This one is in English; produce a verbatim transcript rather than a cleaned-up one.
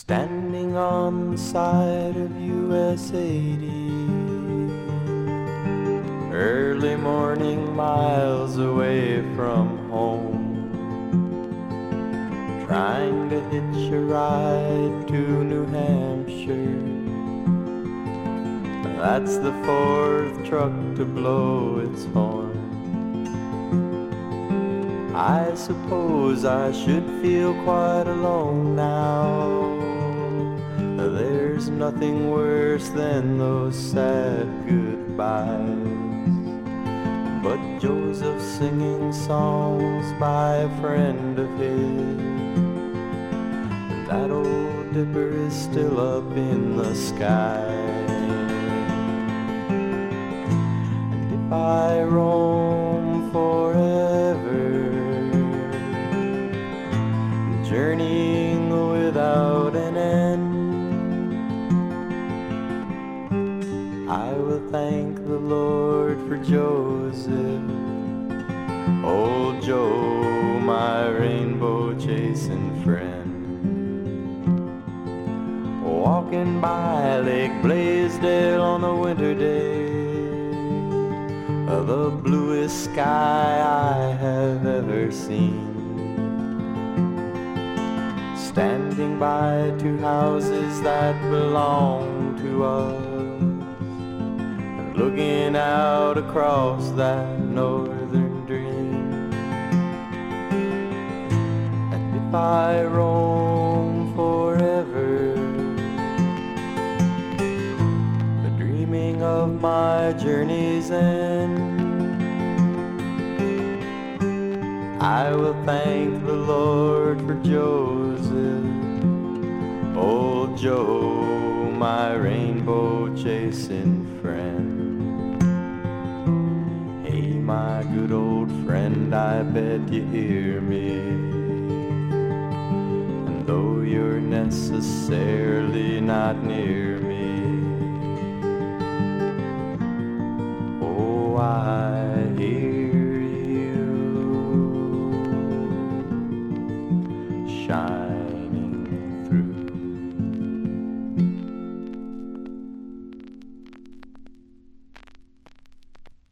Standing on the side of U S eighty, early morning miles away from home, trying to hitch a ride to New Hampshire. That's the fourth truck to blow its horn. I suppose I should feel quite alone now. There's nothing worse than those sad goodbyes. But Joseph's singing songs by a friend of his, and that old dipper is still up in the sky. And if I roam forever, journeying without an end, I will thank the Lord for Joseph, old Joe, my rainbow chasing friend. Walking by Lake Blaisdell on a winter day, the bluest sky I have ever seen. Standing by two houses that belong to us, looking out across that northern dream. And if I roam forever, dreaming of my journey's end, I will thank the Lord for Joseph, old Joe, my rainbow chasing friend. Hey, my good old friend, I bet you hear me. And though you're necessarily not near me, oh, I hear you shine.